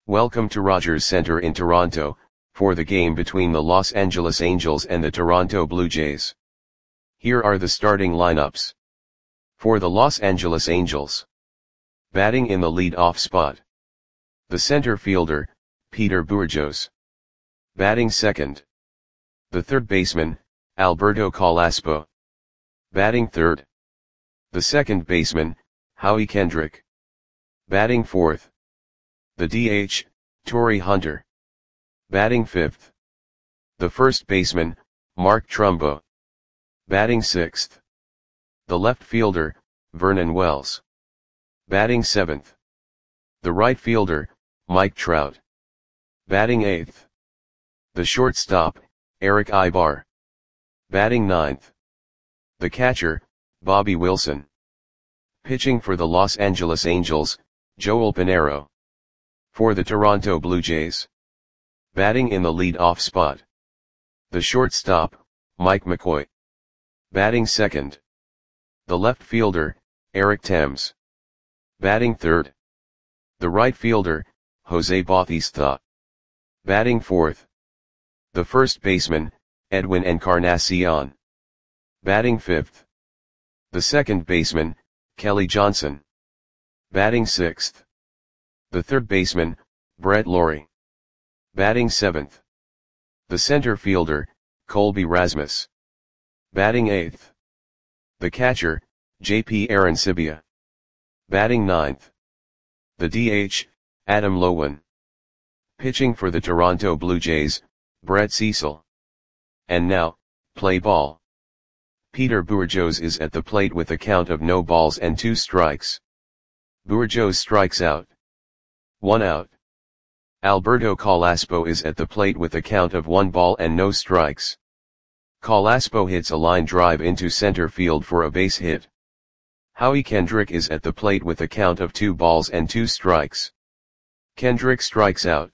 Welcome to Rogers Centre in Toronto, for the game between the Los Angeles Angels and the Toronto Blue Jays. Here are the starting lineups. For the Los Angeles Angels. Batting in the lead-off spot. The center fielder, Peter Bourjos. Batting second. The third baseman, Alberto Carrasco. Batting third. The second baseman, Howie Kendrick. Batting fourth. The DH, Torii Hunter. Batting fifth. The first baseman, Mark Trumbo. Batting sixth. The left fielder, Vernon Wells. Batting seventh. The right fielder, Mike Trout. Batting eighth. The shortstop, Erick Aybar. Batting ninth. The catcher, Bobby Wilson. Pitching for the Los Angeles Angels, Joel Piñeiro. For the Toronto Blue Jays. Batting in the lead-off spot. The shortstop, Mike McCoy. Batting second. The left fielder, Eric Thames. Batting third. The right fielder, Jose Bautista. Batting fourth. The first baseman, Edwin Encarnacion. Batting fifth. The second baseman, Kelly Johnson. Batting sixth. The third baseman, Brett Lawrie. Batting seventh. The center fielder, Colby Rasmus. Batting eighth. The catcher, J.P. Arencibia. Batting ninth. The DH, Adam Loewen. Pitching for the Toronto Blue Jays, Brett Cecil. And now, play ball. Peter Bourjos is at the plate with a count of no balls and 2 strikes. Bourjos strikes out. 1 out. Alberto Carrasco is at the plate with a count of 1 ball and no strikes. Carrasco hits a line drive into center field for a base hit. Howie Kendrick is at the plate with a count of 2 balls and 2 strikes. Kendrick strikes out.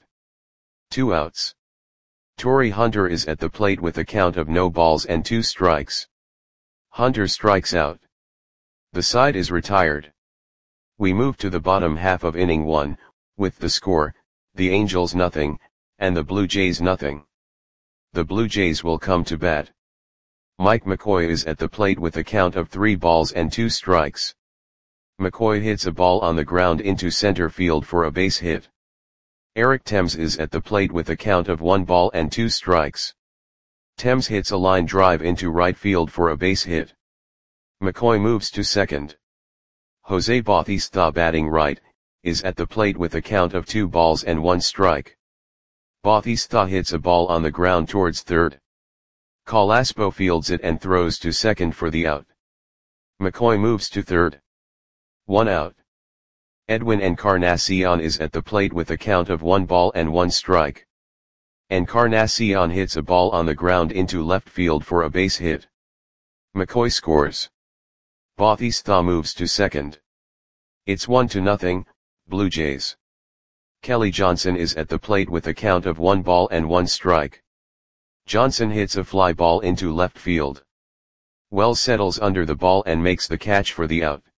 2 outs. Torii Hunter is at the plate with a count of no balls and 2 strikes. Hunter strikes out. The side is retired. We move to the bottom half of inning 1, with the score, the Angels nothing, and the Blue Jays nothing. The Blue Jays will come to bat. Mike McCoy is at the plate with a count of 3 balls and 2 strikes. McCoy hits a ball on the ground into center field for a base hit. Eric Thames is at the plate with a count of 1 ball and 2 strikes. Thames hits a line drive into right field for a base hit. McCoy moves to second. Jose Bautista, batting right, is at the plate with a count of 2 balls and 1 strike. Bautista hits a ball on the ground towards third. Carrasco fields it and throws to second for the out. McCoy moves to third. 1 out. Edwin Encarnacion is at the plate with a count of 1 ball and 1 strike. Encarnacion hits a ball on the ground into left field for a base hit. McCoy scores. Bautista moves to second. It's 1-0, Blue Jays. Kelly Johnson is at the plate with a count of 1 ball and 1 strike. Johnson hits a fly ball into left field. Wells settles under the ball and makes the catch for the out.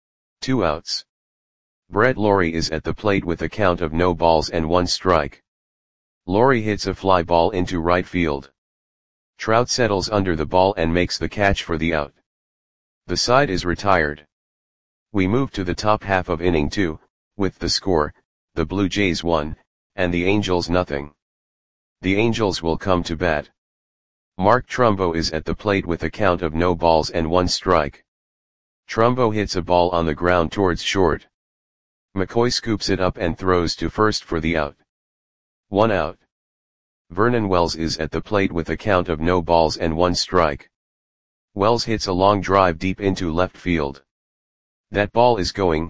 2 outs. Brett Lawrie is at the plate with a count of no balls and 1 strike. Lawrie hits a fly ball into right field. Trout settles under the ball and makes the catch for the out. The side is retired. We move to the top half of inning 2, with the score, the Blue Jays 1, and the Angels nothing. The Angels will come to bat. Mark Trumbo is at the plate with a count of no balls and 1 strike. Trumbo hits a ball on the ground towards short. McCoy scoops it up and throws to first for the out. 1 out. Vernon Wells is at the plate with a count of no balls and 1 strike. Wells hits a long drive deep into left field. That ball is gone.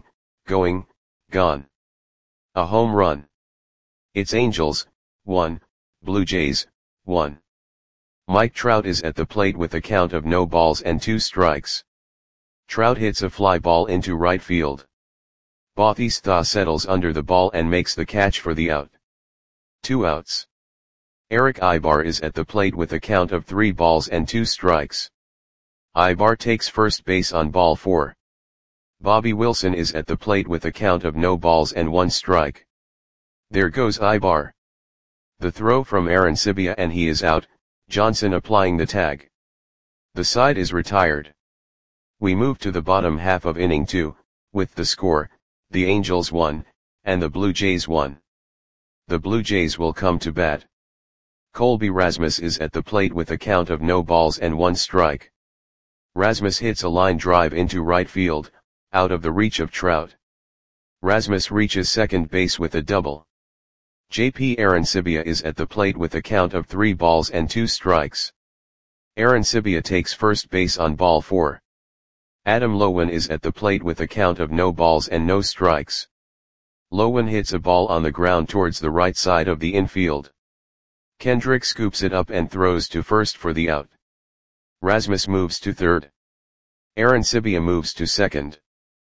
A home run. It's Angels, 1, Blue Jays, 1. Mike Trout is at the plate with a count of no balls and 2 strikes. Trout hits a fly ball into right field. Bautista settles under the ball and makes the catch for the out. 2 outs. Erick Aybar is at the plate with a count of 3 balls and 2 strikes. Aybar takes first base on ball 4. Bobby Wilson is at the plate with a count of no balls and 1 strike. There goes Ibar. The throw from Arancibia and he is out, Johnson applying the tag. The side is retired. We move to the bottom half of inning 2, with the score, the Angels 1, and the Blue Jays 1. The Blue Jays will come to bat. Colby Rasmus is at the plate with a count of no balls and 1 strike. Rasmus hits a line drive into right field, out of the reach of Trout. Rasmus reaches second base with a double. J.P. Arancibia is at the plate with a count of 3 balls and 2 strikes. Arancibia takes first base on ball 4. Adam Loewen is at the plate with a count of no balls and no strikes. Loewen hits a ball on the ground towards the right side of the infield. Kendrick scoops it up and throws to first for the out. Rasmus moves to third. Arancibia moves to second.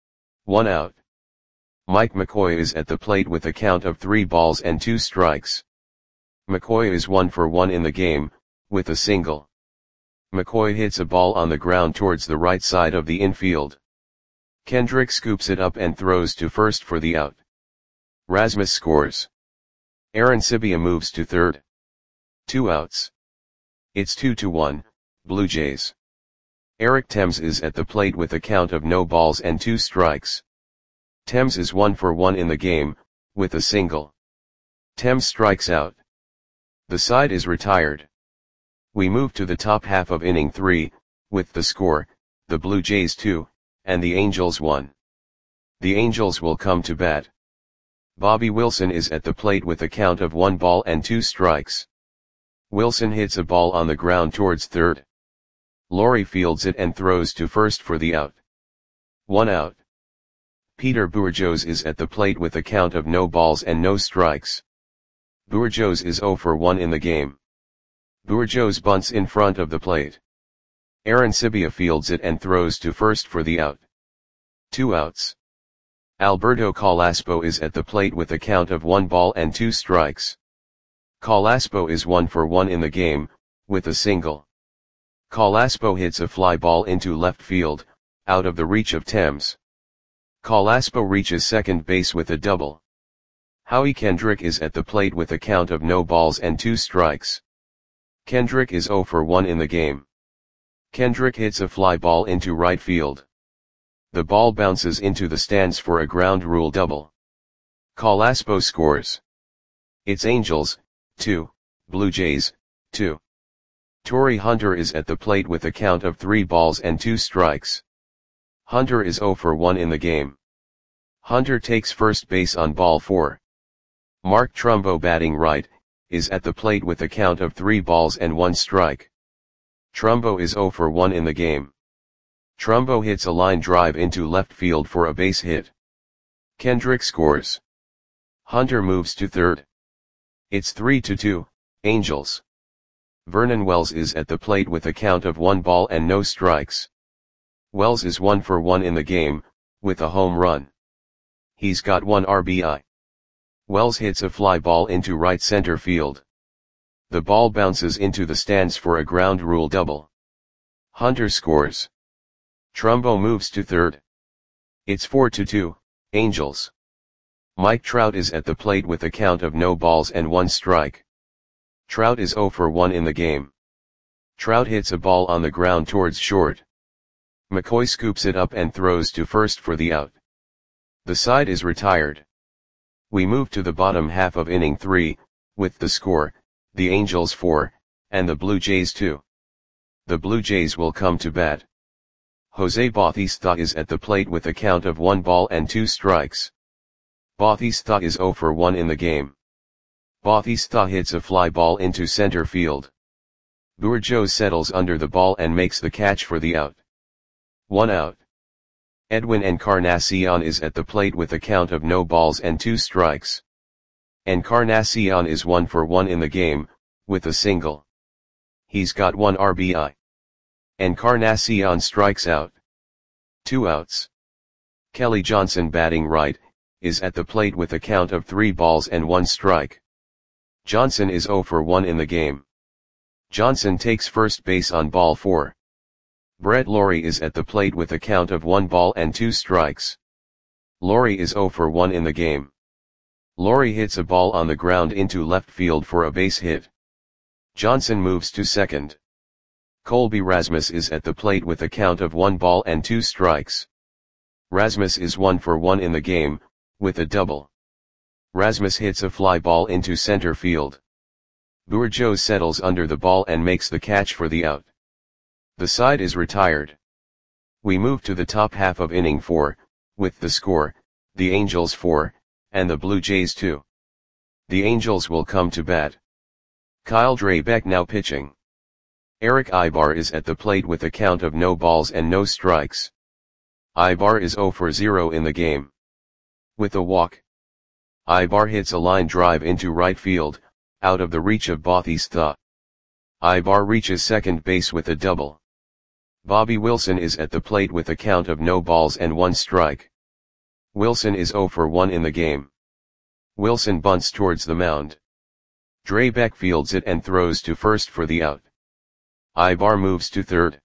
1 out. Mike McCoy is at the plate with a count of 3 balls and 2 strikes. McCoy is 1 for 1 in the game, with a single. McCoy hits a ball on the ground towards the right side of the infield. Kendrick scoops it up and throws to first for the out. Rasmus scores. Arancibia moves to third. 2 outs. It's 2-1, Blue Jays. Eric Thames is at the plate with a count of no balls and 2 strikes. Thames is 1 for 1 in the game, with a single. Thames strikes out. The side is retired. We move to the top half of inning 3, with the score, the Blue Jays 2, and the Angels 1. The Angels will come to bat. Bobby Wilson is at the plate with a count of 1 ball and 2 strikes. Wilson hits a ball on the ground towards third. Laurie fields it and throws to first for the out. 1 out. Peter Bourjos is at the plate with a count of no balls and no strikes. Bourjos is 0 for 1 in the game. Bourjos bunts in front of the plate. Arancibia fields it and throws to first for the out. 2 outs. Alberto Calaspo is at the plate with a count of 1 ball and 2 strikes. Calaspo is 1 for 1 in the game, with a single. Calaspo hits a fly ball into left field, out of the reach of Thames. Calaspo reaches second base with a double. Howie Kendrick is at the plate with a count of no balls and 2 strikes. Kendrick is 0 for 1 in the game. Kendrick hits a fly ball into right field. The ball bounces into the stands for a ground rule double. Calaspo scores. It's Angels, 2, Blue Jays, 2. Torrey Hunter is at the plate with a count of 3 balls and 2 strikes. Hunter is 0 for 1 in the game. Hunter takes first base on ball 4. Mark Trumbo batting right, is at the plate with a count of 3 balls and 1 strike. Trumbo is 0 for 1 in the game. Trumbo hits a line drive into left field for a base hit. Kendrick scores. Hunter moves to third. It's 3-2, Angels. Vernon Wells is at the plate with a count of 1 ball and no strikes. Wells is 1 for 1 in the game, with a home run. He's got 1 RBI. Wells hits a fly ball into right center field. The ball bounces into the stands for a ground rule double. Hunter scores. Trumbo moves to third. It's 4-2, Angels. Mike Trout is at the plate with a count of no balls and 1 strike. Trout is 0 for 1 in the game. Trout hits a ball on the ground towards short. McCoy scoops it up and throws to first for the out. The side is retired. We move to the bottom half of inning 3, with the score, the Angels 4, and the Blue Jays 2. The Blue Jays will come to bat. Jose Bautista is at the plate with a count of 1 ball and 2 strikes. Bautista is 0 for 1 in the game. Bautista hits a fly ball into center field. Bourjos settles under the ball and makes the catch for the out. 1 out. Edwin Encarnacion is at the plate with a count of no balls and 2 strikes. Encarnacion is 1 for 1 in the game, with a single. He's got 1 RBI. Encarnacion strikes out. 2 outs. Kelly Johnson batting right, is at the plate with a count of 3 balls and 1 strike. Johnson is 0 for 1 in the game. Johnson takes first base on ball 4. Brett Lawrie is at the plate with a count of 1 ball and 2 strikes. Lawrie is 0 for 1 in the game. Laurie hits a ball on the ground into left field for a base hit. Johnson moves to second. Colby Rasmus is at the plate with a count of 1 ball and 2 strikes. Rasmus is 1 for 1 in the game, with a double. Rasmus hits a fly ball into center field. Bourgeau settles under the ball and makes the catch for the out. The side is retired. We move to the top half of inning 4, with the score, the Angels 4, and the Blue Jays 2. The Angels will come to bat. Kyle Drabek now pitching. Eric Ibar is at the plate with a count of no balls and no strikes. Ibar is 0 for 0 in the game. With a walk. Ibar hits a line drive into right field, out of the reach of Bautista. Ibar reaches second base with a double. Bobby Wilson is at the plate with a count of no balls and 1 strike. Wilson is 0 for 1 in the game. Wilson bunts towards the mound. Drabek fields it and throws to first for the out. Ibar moves to third.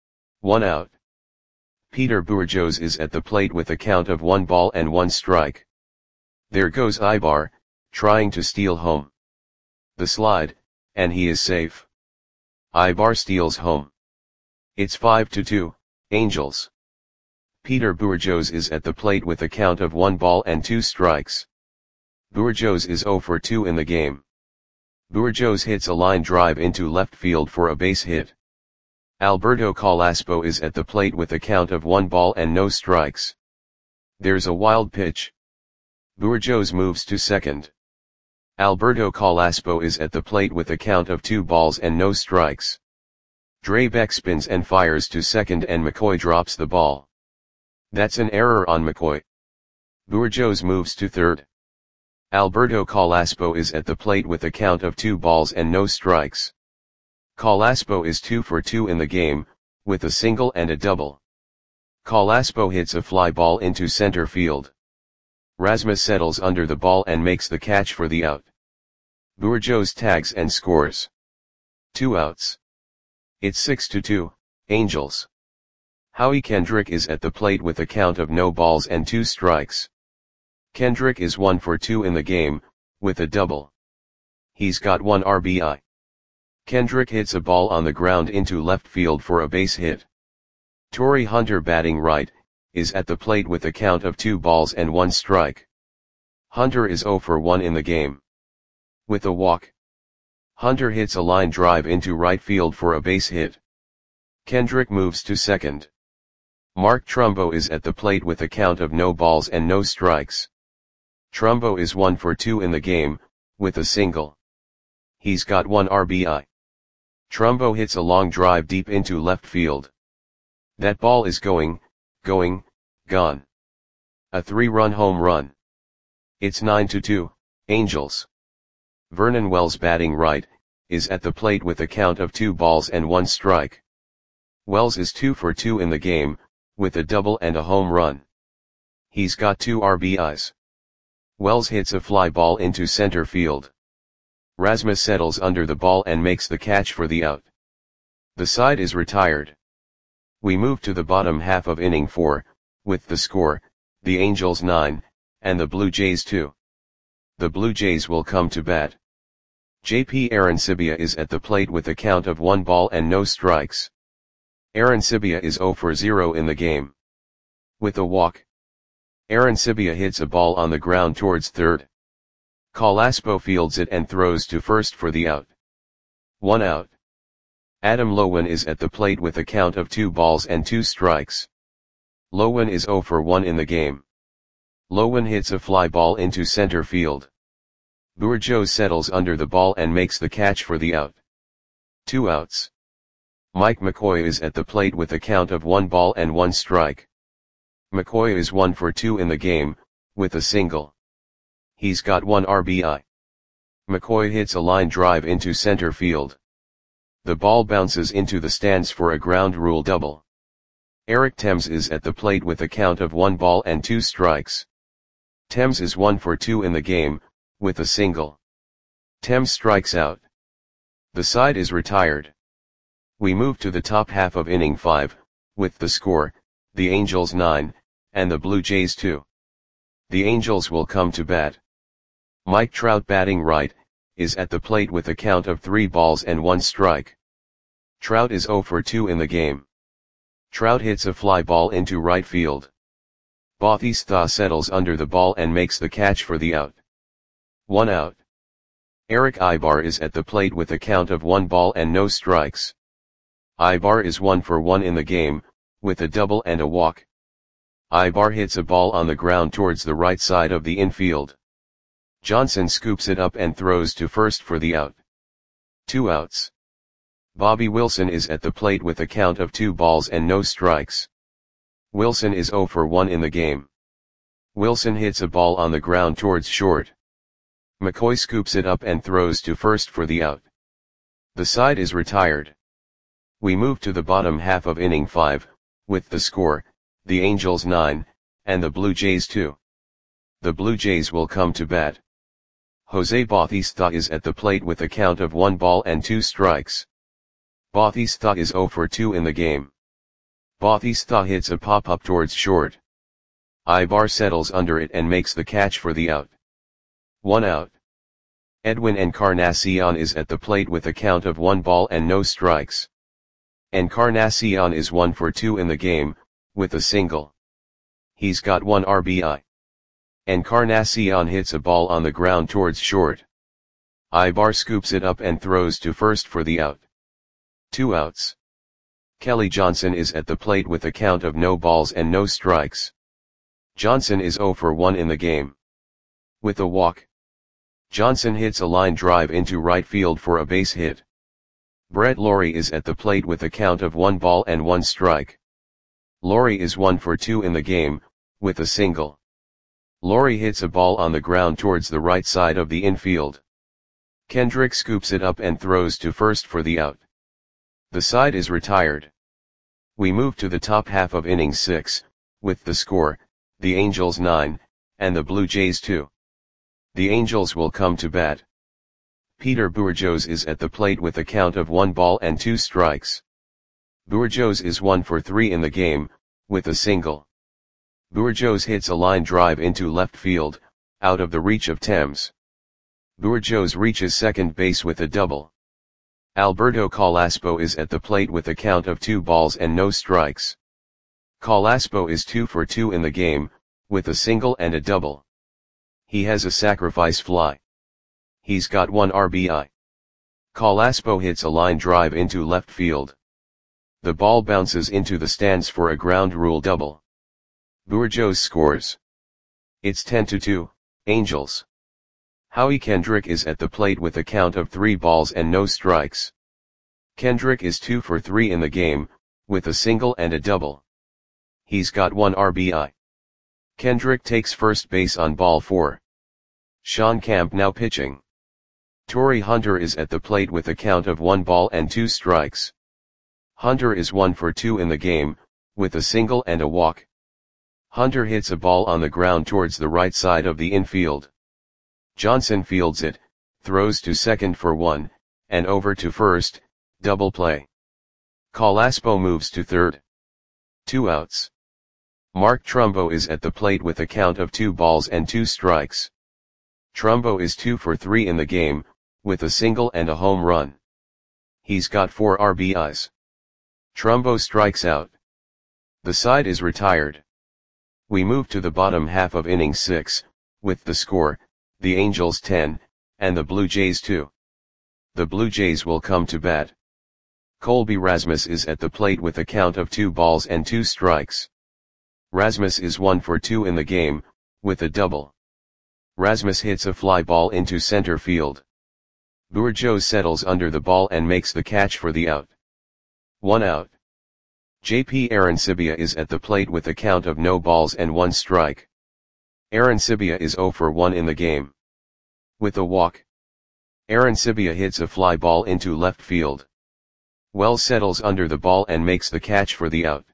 1 out. Peter Bourgeau is at the plate with a count of 1 ball and 1 strike. There goes Ibar, trying to steal home. The slide, and he is safe. Ibar steals home. It's 5-2, Angels. Peter Bourgeau is at the plate with a count of 1 ball and 2 strikes. Bourgeau is 0 for 2 in the game. Bourgeau hits a line drive into left field for a base hit. Alberto Calaspo is at the plate with a count of 1 ball and no strikes. There's a wild pitch. Bourgeau moves to second. Alberto Calaspo is at the plate with a count of 2 balls and no strikes. Drabek spins and fires to second and McCoy drops the ball. That's an error on McCoy. Bourgeau moves to third. Alberto Calaspo is at the plate with a count of 2 balls and no strikes. Calaspo is 2 for 2 in the game, with a single and a double. Calaspo hits a fly ball into center field. Rasmus settles under the ball and makes the catch for the out. Bourgeau tags and scores. 2 outs. It's 6-2, Angels. Howie Kendrick is at the plate with a count of no balls and 2 strikes. Kendrick is 1 for 2 in the game, with a double. He's got 1 RBI. Kendrick hits a ball on the ground into left field for a base hit. Torrey Hunter batting right, is at the plate with a count of 2 balls and 1 strike. Hunter is 0 for 1 in the game. With a walk. Hunter hits a line drive into right field for a base hit. Kendrick moves to second. Mark Trumbo is at the plate with a count of no balls and no strikes. Trumbo is 1 for 2 in the game, with a single. He's got 1 RBI. Trumbo hits a long drive deep into left field. That ball is gone. A 3-run home run. It's 9-2, Angels. Vernon Wells batting right, is at the plate with a count of 2 balls and 1 strike. Wells is 2 for 2 in the game, with a double and a home run. He's got 2 RBIs. Wells hits a fly ball into center field. Rasmus settles under the ball and makes the catch for the out. The side is retired. We move to the bottom half of inning 4, with the score, the Angels 9, and the Blue Jays 2. The Blue Jays will come to bat. JP Arancibia is at the plate with a count of 1 ball and no strikes. Arancibia is 0 for 0 in the game. With a walk. Arancibia hits a ball on the ground towards third. Calaspo fields it and throws to first for the out. 1 out. Adam Lowen is at the plate with a count of 2 balls and 2 strikes. Lowen is 0 for 1 in the game. Lowen hits a fly ball into center field. Bourgeau settles under the ball and makes the catch for the out. 2 outs. Mike McCoy is at the plate with a count of 1 ball and 1 strike. McCoy is 1 for 2 in the game, with a single. He's got 1 RBI. McCoy hits a line drive into center field. The ball bounces into the stands for a ground rule double. Eric Thames is at the plate with a count of 1 ball and 2 strikes. Thames is 1 for 2 in the game, with a single. Thames strikes out. The side is retired. We move to the top half of inning 5, with the score, the Angels 9, and the Blue Jays 2. The Angels will come to bat. Mike Trout batting right, is at the plate with a count of 3 balls and 1 strike. Trout is 0 for 2 in the game. Trout hits a fly ball into right field. Bautista settles under the ball and makes the catch for the out. 1 out. Erick Aybar is at the plate with a count of 1 ball and no strikes. Aybar is 1 for 1 in the game, with a double and a walk. Aybar hits a ball on the ground towards the right side of the infield. Johnson scoops it up and throws to first for the out. 2 outs. Bobby Wilson is at the plate with a count of 2 balls and no strikes. Wilson is 0 for 1 in the game. Wilson hits a ball on the ground towards short. McCoy scoops it up and throws to first for the out. The side is retired. We move to the bottom half of inning 5, with the score, the Angels 9, and the Blue Jays 2. The Blue Jays will come to bat. Jose Bautista is at the plate with a count of 1 ball and 2 strikes. Bautista is 0 for 2 in the game. Bautista hits a pop-up towards short. Aybar settles under it and makes the catch for the out. 1 out. Edwin Encarnacion is at the plate with a count of 1 ball and no strikes. Encarnacion is 1 for 2 in the game, with a single. He's got 1 RBI. Encarnacion hits a ball on the ground towards short. Aybar scoops it up and throws to first for the out. 2 outs. Kelly Johnson is at the plate with a count of no balls and no strikes. Johnson is 0 for 1 in the game. With a walk. Johnson hits a line drive into right field for a base hit. Brett Lawrie is at the plate with a count of 1 ball and 1 strike. Lawrie is 1 for 2 in the game, with a single. Lawrie hits a ball on the ground towards the right side of the infield. Kendrick scoops it up and throws to first for the out. The side is retired. We move to the top half of inning 6, with the score, the Angels 9, and the Blue Jays 2. The Angels will come to bat. Peter Bourjos is at the plate with a count of 1 ball and 2 strikes. Bourjos is 1 for 3 in the game, with a single. Bourjos hits a line drive into left field, out of the reach of Thames. Bourjos reaches second base with a double. Alberto Calaspo is at the plate with a count of 2 balls and no strikes. Calaspo is 2 for 2 in the game, with a single and a double. He has a sacrifice fly. He's got 1 RBI. Calaspo hits a line drive into left field. The ball bounces into the stands for a ground rule double. Bourjos scores. It's 10-2, Angels. Howie Kendrick is at the plate with a count of 3 balls and no strikes. Kendrick is 2 for 3 in the game, with a single and a double. He's got 1 RBI. Kendrick takes first base on ball 4. Sean Camp now pitching. Torrey Hunter is at the plate with a count of 1 ball and 2 strikes. Hunter is 1 for 2 in the game, with a single and a walk. Hunter hits a ball on the ground towards the right side of the infield. Johnson fields it, throws to second for 1, and over to first, double play. Calaspo moves to third. 2 outs. Mark Trumbo is at the plate with a count of 2 balls and 2 strikes. Trumbo is 2 for 3 in the game, with a single and a home run. He's got 4 RBIs. Trumbo strikes out. The side is retired. We move to the bottom half of inning 6, with the score, the Angels 10, and the Blue Jays 2. The Blue Jays will come to bat. Colby Rasmus is at the plate with a count of 2 balls and 2 strikes. Rasmus is 1 for 2 in the game, with a double. Rasmus hits a fly ball into center field. Bourjos settles under the ball and makes the catch for the out. 1 out. JP Arencibia is at the plate with a count of no balls and 1 strike. Arencibia is 0 for 1 in the game. With a walk. Arencibia hits a fly ball into left field. Wells settles under the ball and makes the catch for the out.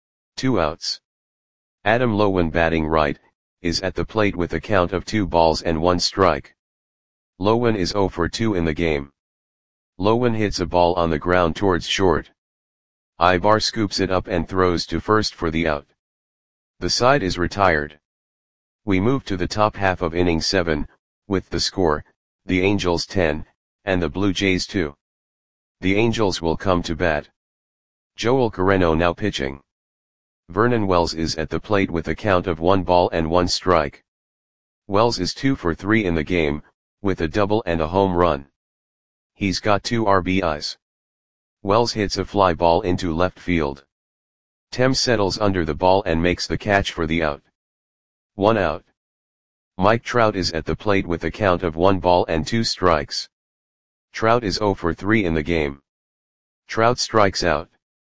2 outs. Adam Loewen batting right, is at the plate with a count of 2 balls and 1 strike. Loewen is 0 for 2 in the game. Loewen hits a ball on the ground towards short. Aybar scoops it up and throws to first for the out. The side is retired. We move to the top half of inning 7, with the score, the Angels 10, and the Blue Jays 2. The Angels will come to bat. Joel Carreno now pitching. Vernon Wells is at the plate with a count of 1 ball and 1 strike. Wells is 2 for 3 in the game, with a double and a home run. He's got 2 RBIs. Wells hits a fly ball into left field. Thames settles under the ball and makes the catch for the out. 1 out. Mike Trout is at the plate with a count of 1 ball and 2 strikes. Trout is 0 for 3 in the game. Trout strikes out.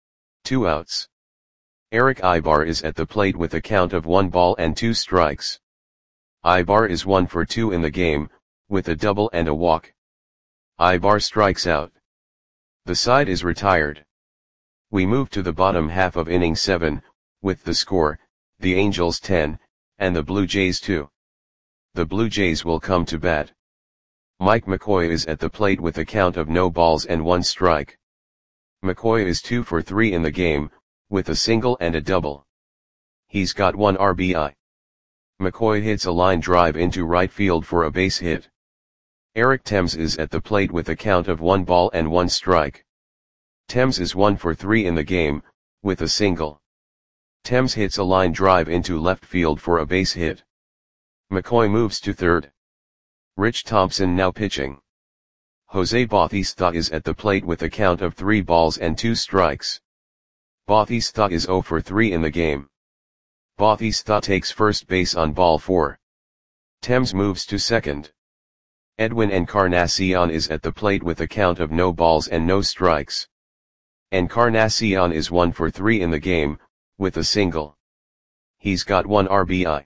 2 outs. Eric Ibar is at the plate with a count of 1 ball and 2 strikes. Ibar is 1 for 2 in the game, with a double and a walk. Ibar strikes out. The side is retired. We move to the bottom half of inning 7, with the score, the Angels 10, and the Blue Jays 2. The Blue Jays will come to bat. Mike McCoy is at the plate with a count of no balls and 1 strike. McCoy is 2 for 3 in the game, with a single and a double. He's got 1 RBI. McCoy hits a line drive into right field for a base hit. Eric Thames is at the plate with a count of 1 ball and 1 strike. Thames is 1 for 3 in the game, with a single. Thames hits a line drive into left field for a base hit. McCoy moves to third. Rich Thompson now pitching. Jose Bautista is at the plate with a count of 3 balls and 2 strikes. Bautista is 0 for 3 in the game. Bautista takes first base on ball 4. Thames moves to second. Edwin Encarnacion is at the plate with a count of no balls and no strikes. Encarnacion is 1 for 3 in the game, with a single. He's got 1 RBI.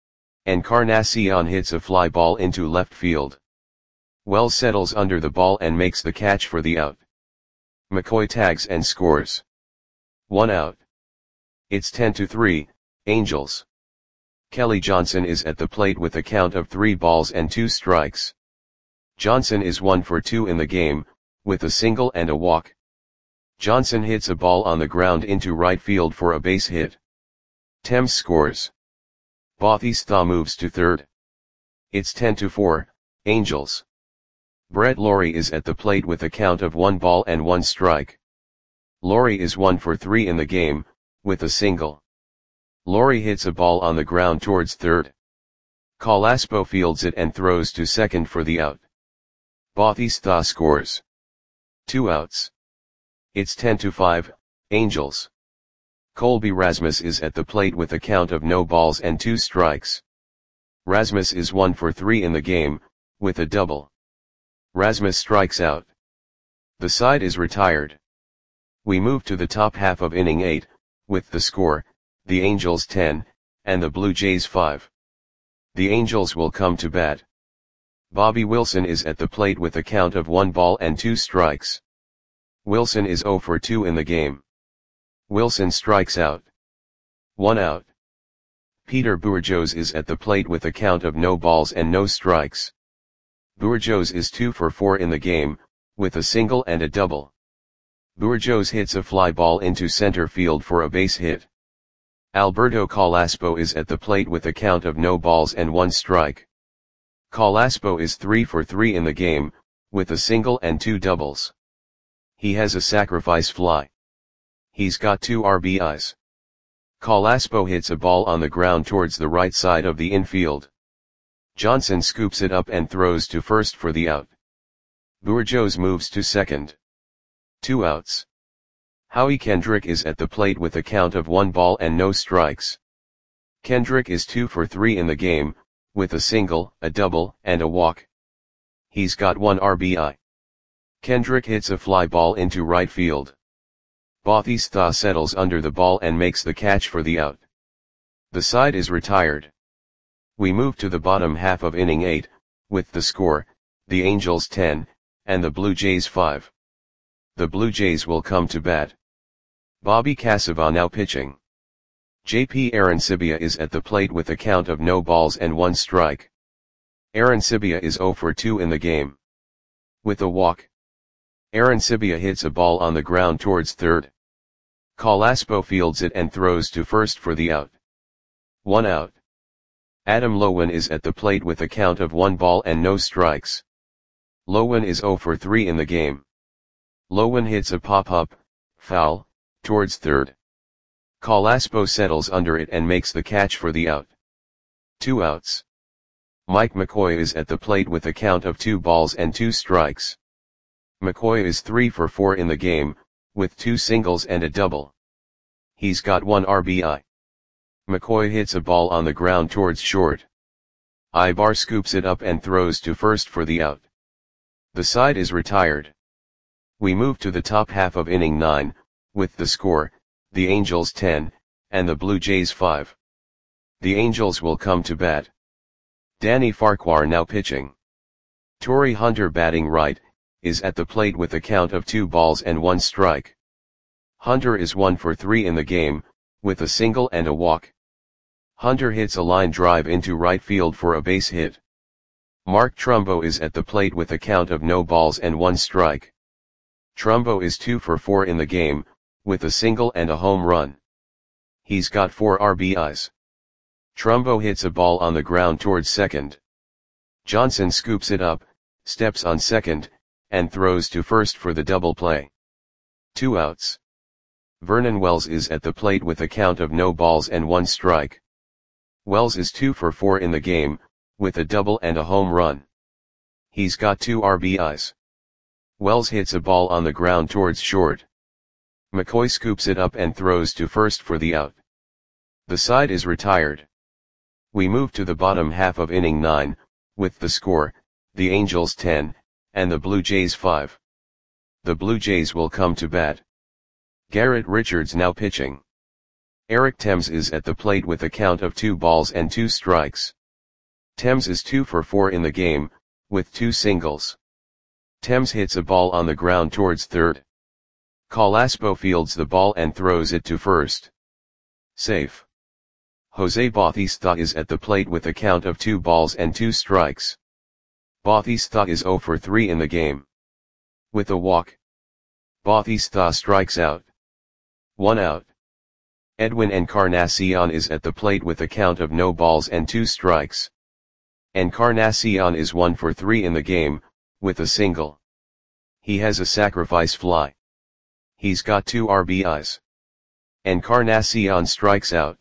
Encarnacion hits a fly ball into left field. Wells settles under the ball and makes the catch for the out. McCoy tags and scores. 1 out. It's 10-3, Angels. Kelly Johnson is at the plate with a count of 3 balls and 2 strikes. Johnson is 1 for 2 in the game, with a single and a walk. Johnson hits a ball on the ground into right field for a base hit. Thames scores. Bautista moves to third. It's 10-4, Angels. Brett Lawrie is at the plate with a count of 1 ball and 1 strike. Lawrie is 1 for 3 in the game, with a single. Lawrie hits a ball on the ground towards third. Calaspo fields it and throws to second for the out. Bautista scores. 2 outs. It's 10-5, Angels. Colby Rasmus is at the plate with a count of no balls and 2 strikes. Rasmus is 1 for 3 in the game, with a double. Rasmus strikes out. The side is retired. We move to the top half of inning 8, with the score, the Angels 10, and the Blue Jays 5. The Angels will come to bat. Bobby Wilson is at the plate with a count of 1 ball and 2 strikes. Wilson is 0 for 2 in the game. Wilson strikes out. 1 out. Peter Bourjos is at the plate with a count of no balls and no strikes. Bourjos is 2 for 4 in the game, with a single and a double. Bourjos hits a fly ball into center field for a base hit. Alberto Calaspo is at the plate with a count of no balls and 1 strike. Calaspo is 3 for 3 in the game, with a single and 2 doubles. He has a sacrifice fly. He's got 2 RBIs. Calaspo hits a ball on the ground towards the right side of the infield. Johnson scoops it up and throws to first for the out. Bourjos moves to second. 2 outs. Howie Kendrick is at the plate with a count of 1 ball and no strikes. Kendrick is 2 for 3 in the game, with a single, a double, and a walk. He's got 1 RBI. Kendrick hits a fly ball into right field. Bautista settles under the ball and makes the catch for the out. The side is retired. We move to the bottom half of inning 8, with the score, the Angels 10, and the Blue Jays 5. The Blue Jays will come to bat. Bobby Casava now pitching. JP Arencibia is at the plate with a count of no balls and 1 strike. Arencibia is 0 for 2 in the game. With a walk. Arencibia hits a ball on the ground towards third. Calaspo fields it and throws to first for the out. 1 out. Adam Loewen is at the plate with a count of 1 ball and no strikes. Loewen is 0 for 3 in the game. Loewen hits a pop-up, foul, towards third. Colaspo settles under it and makes the catch for the out. 2 outs. Mike McCoy is at the plate with a count of 2 balls and 2 strikes. McCoy is 3 for 4 in the game, with 2 singles and a double. He's got 1 RBI. McCoy hits a ball on the ground towards short. Ibar scoops it up and throws to first for the out. The side is retired. We move to the top half of inning 9, with the score, the Angels 10, and the Blue Jays 5. The Angels will come to bat. Danny Farquhar now pitching. Torrey Hunter batting right, is at the plate with a count of 2 balls and 1 strike. Hunter is 1 for 3 in the game, with a single and a walk. Hunter hits a line drive into right field for a base hit. Mark Trumbo is at the plate with a count of no balls and 1 strike. Trumbo is 2 for 4 in the game, with a single and a home run. He's got 4 RBIs. Trumbo hits a ball on the ground towards second. Johnson scoops it up, steps on second, and throws to first for the double play. 2 outs. Vernon Wells is at the plate with a count of no balls and 1 strike. Wells is 2 for 4 in the game, with a double and a home run. He's got 2 RBIs. Wells hits a ball on the ground towards short. McCoy scoops it up and throws to first for the out. The side is retired. We move to the bottom half of inning 9, with the score, the Angels 10, and the Blue Jays 5. The Blue Jays will come to bat. Garrett Richards now pitching. Eric Thames is at the plate with a count of 2 balls and 2 strikes. Thames is 2 for 4 in the game, with 2 singles. Thames hits a ball on the ground towards third. Colaspo fields the ball and throws it to first. Safe. Jose Bautista is at the plate with a count of 2 balls and 2 strikes. Bautista is 0 for 3 in the game. With a walk, Bautista strikes out. 1 out. Edwin Encarnacion is at the plate with a count of no balls and 2 strikes. Encarnacion is 1 for 3 in the game, with a single. He has a sacrifice fly. He's got 2 RBIs. Encarnacion strikes out.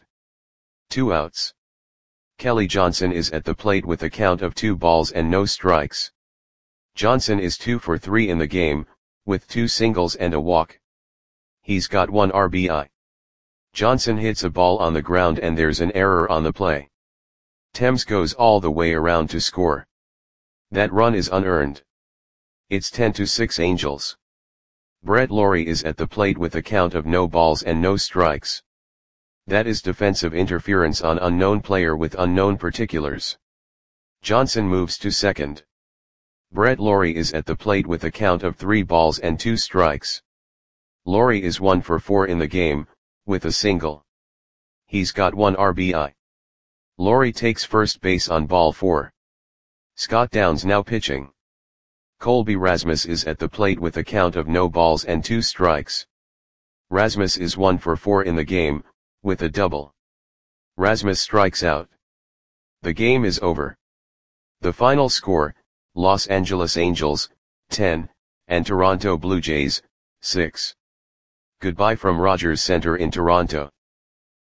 2 outs. Kelly Johnson is at the plate with a count of 2 balls and no strikes. Johnson is 2 for 3 in the game, with 2 singles and a walk. He's got 1 RBI. Johnson hits a ball on the ground and there's an error on the play. Thames goes all the way around to score. That run is unearned. It's 10-6 Angels. Brett Lawrie is at the plate with a count of no balls and no strikes. That is defensive interference on unknown player with unknown particulars. Johnson moves to second. Brett Lawrie is at the plate with a count of 3 balls and 2 strikes. Lawrie is 1 for 4 in the game, with a single. He's got 1 RBI. Lawrie takes first base on ball 4. Scott Downs now pitching. Colby Rasmus is at the plate with a count of no balls and 2 strikes. Rasmus is 1 for 4 in the game, with a double. Rasmus strikes out. The game is over. The final score, Los Angeles Angels, 10, and Toronto Blue Jays, 6. Goodbye from Rogers Center in Toronto.